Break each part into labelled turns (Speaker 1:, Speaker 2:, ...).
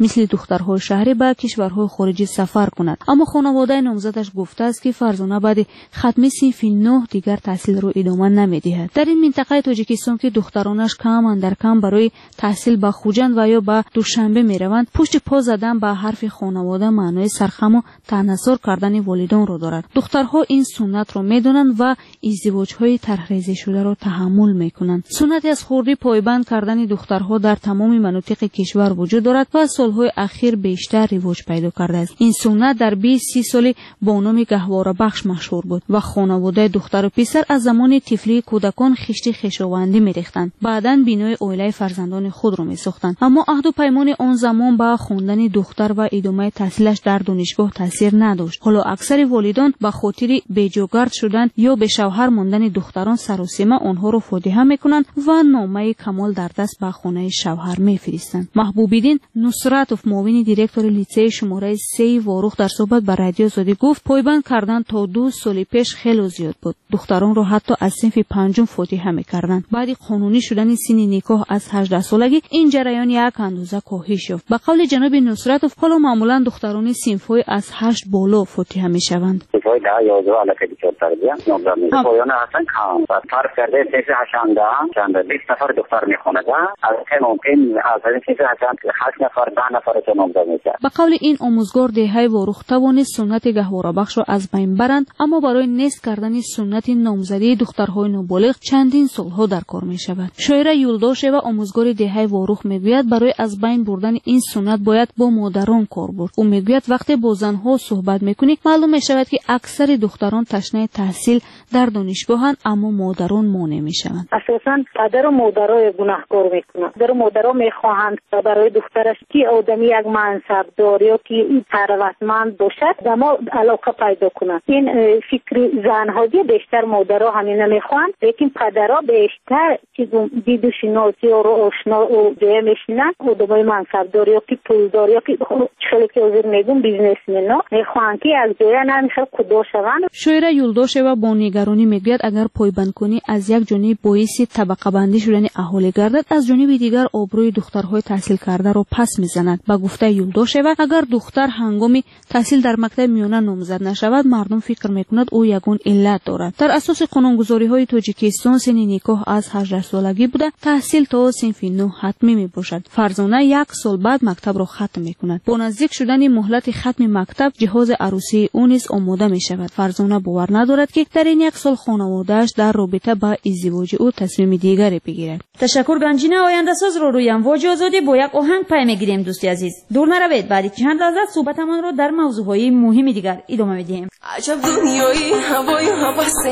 Speaker 1: مثل دخترهای شهری به کشورهای خارجی سفر کند. اما خانواده نامزدش گفته است که فرزانه بعد ختم صنف 9 دیگر تحصیل را ادامه نمی‌دهد. در این منطقه تاجیکستان که دخترانش کم اندر کم برای تحصیل به خوجند و یا به دوشنبه میروند، پشت پا زدن به حرف خانواده معنای سرخم و تناسر کردن والدان را دارد. دخترها این سنت را می‌دانند و ازدواج‌های طرح‌ریزی شده را تحمل می‌کنند. سنتی از خوردی پایبند کردن دخترها در تمام مناطق کشور وجود دارد و سال‌های اخیر بیشتر رواج پیدا کرده است. این سنت در 20-30 سال با نام گهواره بخش مشهور بود و خانواده دختر و پسر از زمان طفلی کودکان خشت خویشاوندی می‌ریختند. بعداً بینای عائله فرزندان خود را می‌ساختند. اما عهد و پیمان آن زمان با خواندن دختر و ادامه تحصیلش در دانشگاه تاثیر نداشت. حالا اکثر والدان به خاطر بیجاگرد شدن یا به شوهر ماندن دختران سر و سیمه آنها را فاتحه می‌کنند و نامه کمال در دست به خانه شوهر می‌فرستند. محبوب‌الدین نصرتوف معاون دیرکتور لیسه شماره 3 واروخ در صحبت با رادیو آزادی گفت پایبند کردن تا 2 سال پیش خیلی زیاد بود. دختران را حتی از صنف 5 فاتحه می‌کردند. بعد قانونی شدن سن نکاح از 18 سالگی این جریان یک اندازه کاهش یافت. به قول جناب نصرتوف حالا معمولا دختران صنف‌های از 8 بالا فاتحه می‌شوند.
Speaker 2: صنف‌های 10 11 علاقه بیشتر دیگه نظر میده. پایان اصلا کم. فرض کرده صنف 8 چند 20 نفر دختر می‌خواند. از که ممکن از صنف 8 نفر 10 نفر چه نامزد میشه.
Speaker 1: به قول این آموزگار دهه واروخ توانست سنت گهواره بخش را از بین برند، اما برای نصب کردن سنت نامزدی دخترهای نابالغ چندین سالها در کار می‌شود. شاعره یولداش و آموزگار دهه واروخ میگوید برای از بین بردن این سنت باید با مادران کار برد. او میگوید وقتی با زنها صحبت می‌کنی معلوم می‌شود که اکثر دختران تشنه تحصیل در دانشگاهند، اما مادران مانع می‌شوند.
Speaker 3: اساساً پدر و مادرای گناهکار می‌کنند. پدر و مادرها می‌خواهند برای دخترش که آدمی یک منصبدار یا که این ثروتمند باشد دما علاقه پیدا کنند. این فکر زن‌ها بیشتر مادرها همین نمی‌خواهند، لیکن پدرها بیشتر چیزو دید و شناسی و آشنا و جای میشینند. آدمای منصبدار یا که پولدار یا که خیلی که حاضر میگم بیزنسمنا می‌خواهند که از جای نمیشه کدا شوند.
Speaker 1: شاعره یولداش و با نگرانی میگوید اگر پایبند کنی از یک جانب باعث طبقه بندی شدن اهالی گردد، از جانب دیگر آبروی دخترهای تحصیل کرده را پس میزند. با گفته یولداش و اگر دختر هنگام تحصیل در مکتب میانه نامزد نشود، مردم فکر میکند او یگان علت دارد. در اساس قانونگذاری‌های تاجیکستان سن نکاح از 18 سالگی بوده، تحصیل تا صنف 9 حتمی میباشد. فرزانه 1 سال بعد مکتب را ختم میکند. با نزدیک شدن مهلت ختم مکتب، جهاز عروسی او نیز آماده میشود. فرزانه باور ندارد که در این 1 سال خانواده‌اش در رابطه با ازدواج او تصمیم دیگری بگیرد.
Speaker 4: تشکر گنجینه آینده ساز رو روی امواج آزادی با یک آهنگ پی میگیریم. دوستی عزیز دور نروید، بعد چند لحظه صحبتمان رو در موضوعهای مهم دیگر ادامه میدیم.
Speaker 5: عجب دنیایی هوای حواس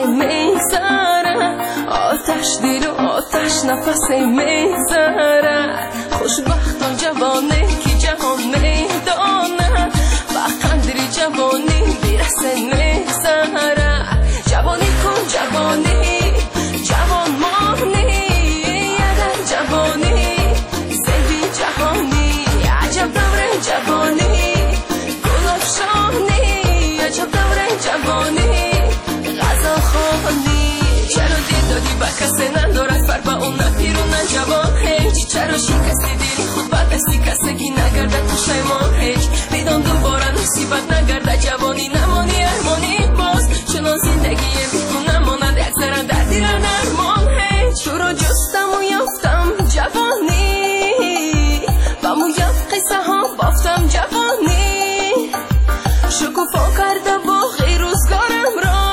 Speaker 5: میذاره، آتش دل و آتش نفس میذاره، خوشبختان جوانه که جهان میدانه و قدر جوانی برسه میذاره. جوانی کن جوانی جوان مانی، اگر جوانی زندی جهانی. عجب دوره جوانی گل افشانی، عجب دوره جوانی غذا خوانی. چرا دل دادی با کسی ندارد فر با اون نپیرون نجوان هیچ؟ چرا شکستی دلی خود بردستی کسی نگرده تو شیمان هیچ؟ بدان دوباره نصیبت نگرده جوانی نمانی ارمانی باز، چنان زندگی بیتون نماند یک ذره دردی را نرمان هیچ. تو را جستم و یافتم جوانی و مویت قصه ها بافتم جوانی، شکوفا کرده باقی روزگارم را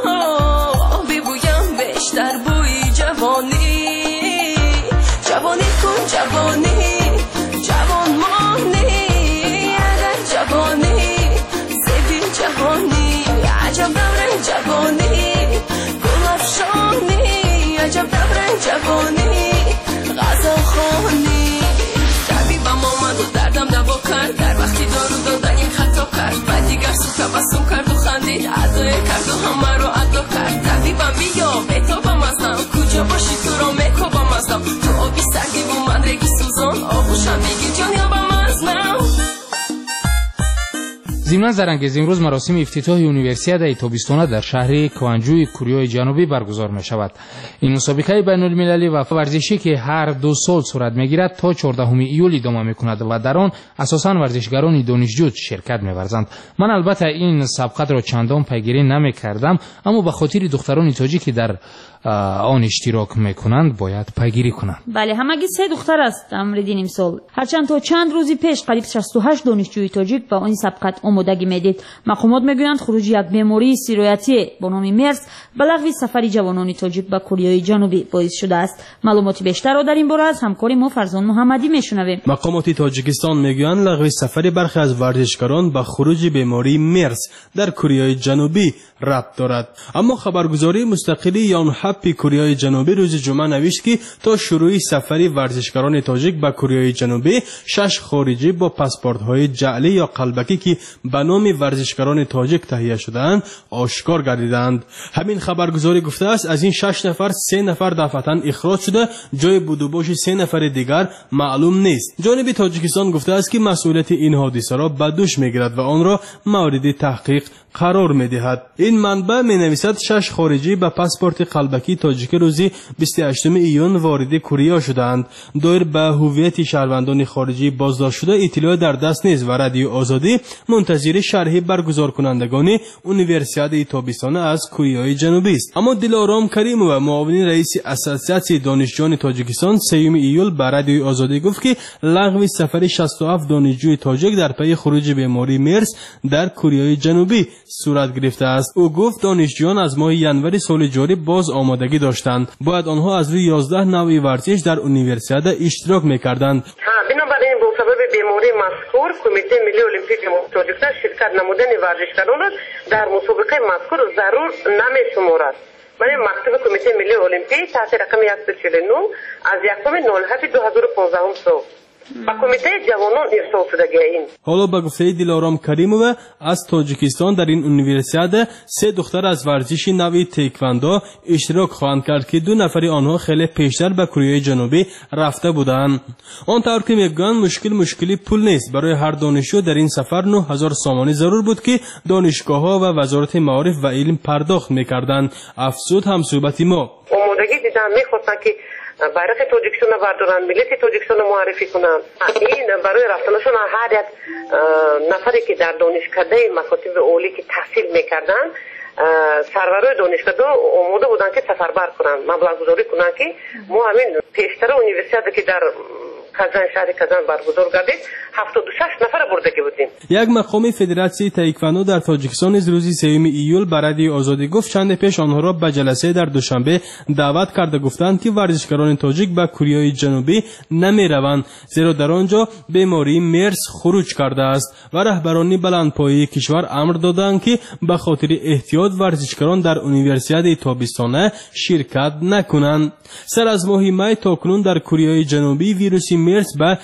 Speaker 5: ببویم بیشتر بوی جوانی. جوانی کن جوانی جوان مانی، اگر جوانی زیبی جهانی. عجب دوره جوانی گل افشانی، عجب دوره جوانی غذا خوانی. طبیبم آمد و دردم دوا کرد، در وقتی دارو دادن یک خطا کرد، بعد دیگر سو تبسم کرد و خندید، عدای کرد و همه رو عدا کرد. طبیبم بیا بتابم ازم، کجا باشی تو را میکوبم ازم، تو آبی سردی و من رگی سوزان، آغوشم بگیر جان یابم از من.
Speaker 6: ضمن زرانگیز امروز مراسم افتتاح اونیورسیادای تابستانه در شهر کوانجوی کره جنوبی برگزار می شود. این مسابقه بین المللی و ورزشی که هر 2 سال صورت می گیرد تا 14 ایول ادامه می کند و در آن اساساً ورزشکاران دانشجو شرکت می ورزند. من البته این سبقت را چندان پیگیری نمی کردم، اما به خاطر دختران تاجیکی در آن اشتراک میکنند باید پیگیری کنند.
Speaker 4: بله، همگی 3 دختر است امریدین امسال. هرچند تا چند روزی پیش قریب 68 دانشجوی تاجیک با این سبقت آمادگی میدید. مقامات میگویند خروج یک بیماری سیرایتی با نام مرس به لغو سفر جوانان تاجیک به کره جنوبی باعث شده است. معلومات بیشتر را در این باره از همکار ما فرزان محمدی میشنویم.
Speaker 7: مقامات تاجیکستان میگویند لغو سفر برخی از ورزشکاران به خروج بیماری مرس در کره جنوبی ربط دارد. اما خبرگزاری مستقلی یانهپ کره جنوبی روز جمعه نوشت که تا شروع سفر ورزشکاران تاجیک به کره جنوبی 6 خارجی با پاسپورت‌های جعلی یا قلبکی که به نام ورزشکاران تاجیک تهیه شده‌اند آشکار گردیدند. همین خبرگزاری گفته است از این 6 نفر 3 نفر دفعتاً اخراج شده، جای بودوباش 3 نفر دیگر معلوم نیست. جانب تاجیکستان گفته است که مسئولیت این حادثه را به دوش می‌گیرد و آن را مورد تحقیق قرار می‌دهد. این منبع می‌نویسد 6 خارجی با پاسپورت قلبکی تاجیک روزی 28 ایون وارد کره شدند. دایر به هویت شهروندان خارجی بازداشت شده اطلاع در دست نیست و رادیو آزادی منتظر شرح برگزار کنندگان اونیورسیاد تابستانه از کره جنوبی است. اما دلارام کریموف معاون رئیس اساسیاسیون دانشجویان تاجیکستان 3 ایول به رادیو آزادی گفت که لغو سفر 67 دانشجوی تاجیک در پی خروج بیماری مرس در کره جنوبی صورت گرفته است. او گفت دانشجویان از ماه ینوری سال جاری باز آمادگی داشتند. باید آنها از روی 11 نوع ورزش در اونیورسیاد اشتراک می‌کردند.
Speaker 8: بنابراین با سبب بیماری مذکور کمیته ملی المپیک تاجیکستان شرکت نمودن ورزشکاران را در مسابقه مذکور ضرور نمی‌شمارد. برای مکتب کمیته ملی المپیک تحت رقم 149 از 1/7/2015 صبح با کمیته جوانان ارسال شده این.
Speaker 7: حالا به گفته دلارام کریموف از تاجیکستان در این اونیورسیاد 3 دختر از ورزش نوع تایکواندو اشتراک خواهند کرد که 2 نفر آنها خیلی پیشتر به کره جنوبی رفته بودند. آنطور که میگویند مشکلی پول نیست. برای هر دانشجو در این سفر 9000 سامانی ضرور بود که دانشگاه‌ها و وزارت معارف و علم پرداخت می‌کردند. افزود همصحبتی ما
Speaker 8: آمادگی دیدن می‌خواستند که bayrak Tojikiston بردارن، ملت تاجیکستان معرفی کنن. این برای رفتنشون هر یک نفری که در دانشکده مکاتب عالی که تحصیل میکردن سرورای دانشکده آماده بودن که سفربر کنن، مبلغ گذاری کنن که ما همین پیشتر اونیورسیته که در کازان شهر کازان برگزار گردید 76 نفر بردگی بودیم.
Speaker 7: یک مقام فدراسیون تایکواندو در تاجیکستان از روز 3 ایول به رادیو آزادی گفت چند پیش آنها را به جلسه در دوشنبه دعوت کرده گفتند که ورزشکاران تاجیک به کره جنوبی نمیروند زیرا در آنجا بیماری مرس خروج کرده است و رهبران بلندپایه کشور امر دادند که به خاطر احتیاط ورزشکاران در اونیورسیاد تابستانه شرکت نکنند. سر از ماه می تاکنون در کره جنوبی ویروس مرس به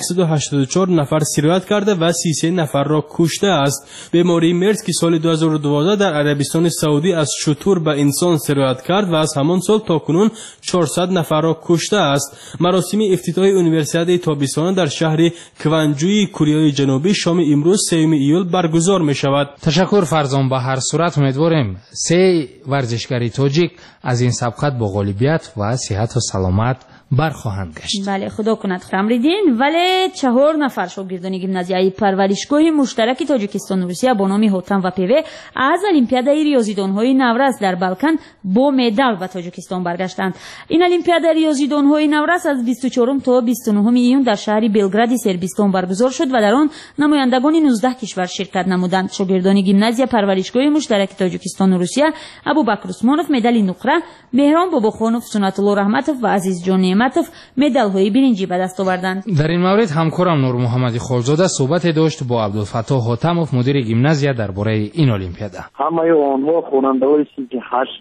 Speaker 7: 184 نفر سرایت کرده و 33 نفر را کشته است. بیماری مرس که سال 2012 در عربستان سعودی از شتر به انسان سرایت کرد و از همان سال تاکنون 400 نفر را کشته است. مراسم افتتاح اونیورسیاد تابستانه در شهر کوانجوی کره جنوبی شام امروز 3 ایول برگزار می شود.
Speaker 6: تشکر فرزان. به هر صورت امیدواریم 3 ورزشکاری تاجیک از این سبقت با غالبیت و صحت و سلامت برخواهند گشت.
Speaker 4: بله خدا کند خمریدین. ولی 4 نفر شاگردان گیمنازیای پرورشگاه مشترک تاجیکستان و روسیه با نام هوتم و پیوه از المپیادای ریاضیدان‌های نورس در بالکان با مدال به تاجیکستان برگشتند. این المپیاد ریاضیدان‌های نورس از 24 تا 29 ایون در شهر بلگراد سربستان برگزار شد و در آن نمایندگان 19 کشور شرکت نمودند. شاگردان گیمنازیا پرورشگاه مشترک تاجیکستان و روسیه ابوبکر عثمانов مدال نقره، مهران باباخانов، سنت الله رحمتов و عزیز جان نعمتов مدال‌های برنجی به دست آوردند.
Speaker 6: در این مورد همکارم نور محمدی خالزاده صحبت داشت با عبدالفتاح حاتمов مدیر گیمنازیا درباره این المپیاده.
Speaker 9: همه آنها خواننده‌هایی که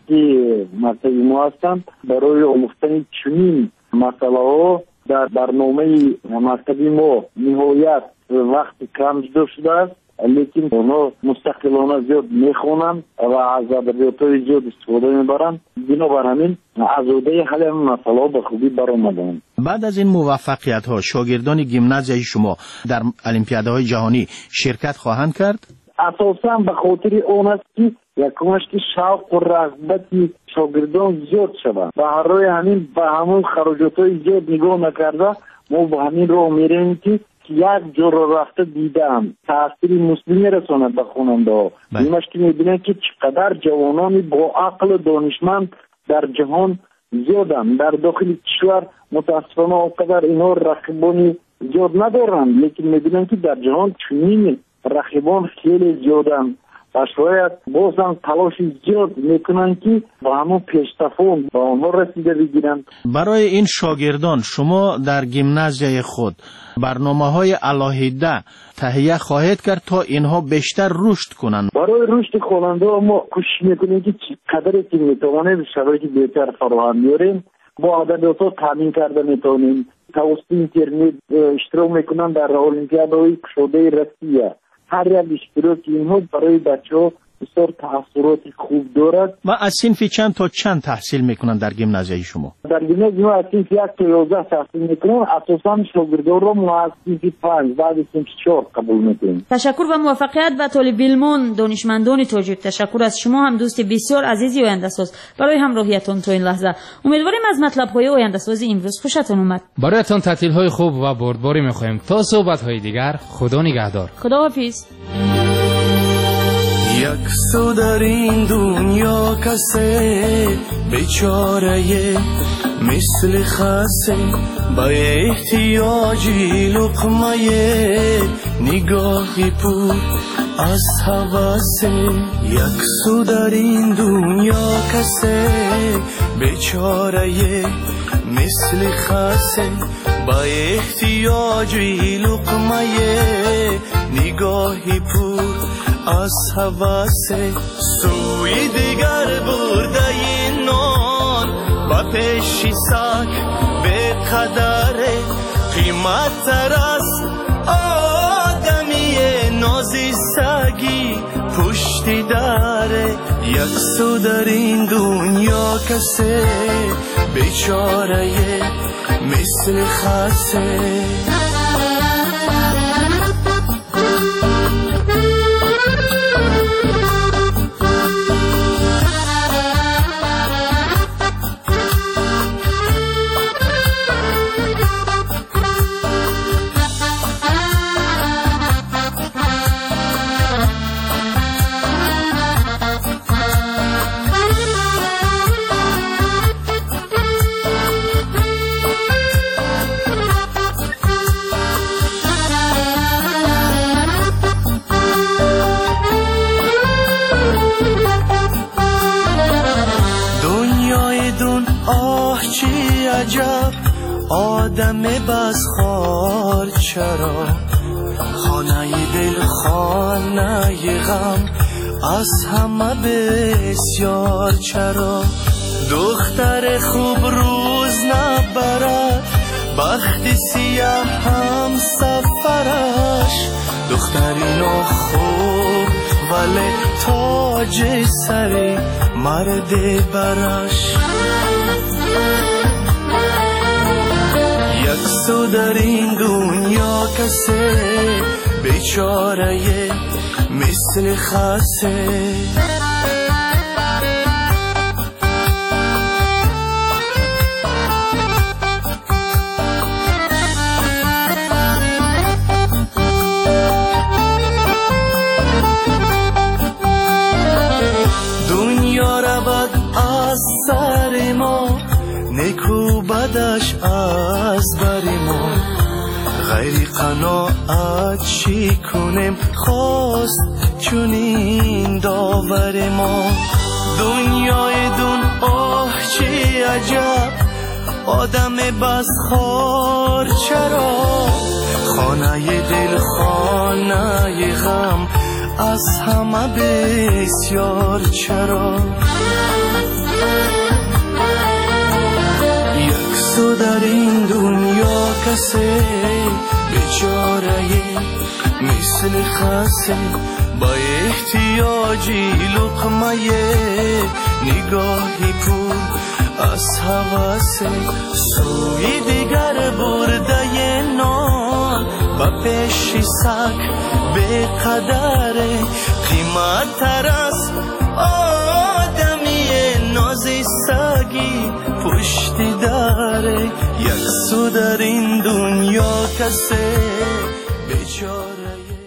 Speaker 9: 8 مکتب ما هستند برای آموختن چنین مسائل در برنامه مکتب ما نهایت وقت کم شده است. لیکن اونا مستقلانه زیاد میخونن و از ادبیات‌های زیاد استفاده میبرن. بنابر همین آزاده حل مسائل به خوبی برآمدن.
Speaker 10: بعد از این موفقیت ها شاگردان گیمنازیای شما در المپیادهای جهانی شرکت خواهند کرد؟
Speaker 9: اساسا به خاطر اون است که یکمش که شوق و رغبت شاگردان زیاد شود و هر روی همین به همون خراجات‌های زیاد نگاه نکرده ما به همین راه میریم که یک جور رفته دیدم تأثیر مثبتی رساند به خواننده ها. اینش که میبینن که چقدر جوانانی با عقل و دانشمند در جهان زیادن. در داخل کشور متاسفانه اونقدر اینا رقیبانی زیاد ندارن، لیکن میبینن که در جهان چنین رقیبان خیلی زیادن و شاید بازم تلاش زیاد میکنن که با همون پیشتفون با اونها رسیده بگیرن.
Speaker 10: برای این شاگردان شما در گیمنازیای خود برنامه‌های علاهیده تهیه خواهید کرد تا اینها بیشتر رشد کنند؟ برای
Speaker 9: رشد خواننده ما کوشش میکنیم که چقدر که میتوانیم شرایط بهتر فراهم بیاریم. با ادبیات‌ها تامین کرده میتونیم. توسط اینترنت اشتراک میکنن در المپیادهای گشاده روسیه. هر یک اشتراک اینها برای بچه‌ها بسیار تأثیرات خوب دارد.
Speaker 10: و از صنف چند تا چند تحصیل میکنن در گیمنازیای شما؟
Speaker 9: در گیمنازیای ما از صنف 1 تا 11 تحصیل میکنن. اساساً شاگردان را ما از صنف 5 بعد صنف 4 قبول میکنیم.
Speaker 4: تشکر و موفقیت به طالب علمان دانشمندان تاجیک. تشکر از شما هم دوست بسیار عزیزی آینده‌ساز برای همراهیتون تا این لحظه. امیدواریم از مطلب‌های آینده‌ساز امروز خوشتون اومد.
Speaker 6: برایتان تعطیل‌های خوب و بردباری می‌خوایم. تا صحبت‌های دیگر خدا نگهدار.
Speaker 4: خداحافظ.
Speaker 5: یک سو در این دنیا کسه بیچاره مثل خسه با احتیاجی لقمه نگاهی پور از حواسه. یک سو در این دنیا کسه بیچاره مثل خسه با احتیاجی لقمه نگاهی پور از حواسه. سوی دیگر برده این نان با پیشی ساک به قدر قیمت تر از آدمی نازی سگی پشتی داره. یک سو در این دنیا کسه بیچاره مثل خسه. آدم بزخوار چرا خانه دل خانه غم از همه بسیار چرا. دختر خوب روز نبرد بخت سیاه هم سفرش. دختری نو خوب ولی تاج سری مرد برش. یک سو در این دنیا کسه بیچاره مثل خسه. دنیا رود از سر ما نکو بدش از بر ما. غیر قناعت چی کنیم خواست چونین داور ما. دنیای دون آه چی عجب آدم بزخوار چرا. خانه دل خانه غم از همه بسیار چرا. یک سو در این دنیا کسه بیچاره مثل خسه با احتیاجی لقمه نگاهی پور از حواسه. سوی دیگر برده نان با پیشی سگ
Speaker 11: به قدر قیمت تر است آدمی نازی سگی پشت داره یک سو در این دنیا کسی بیچاره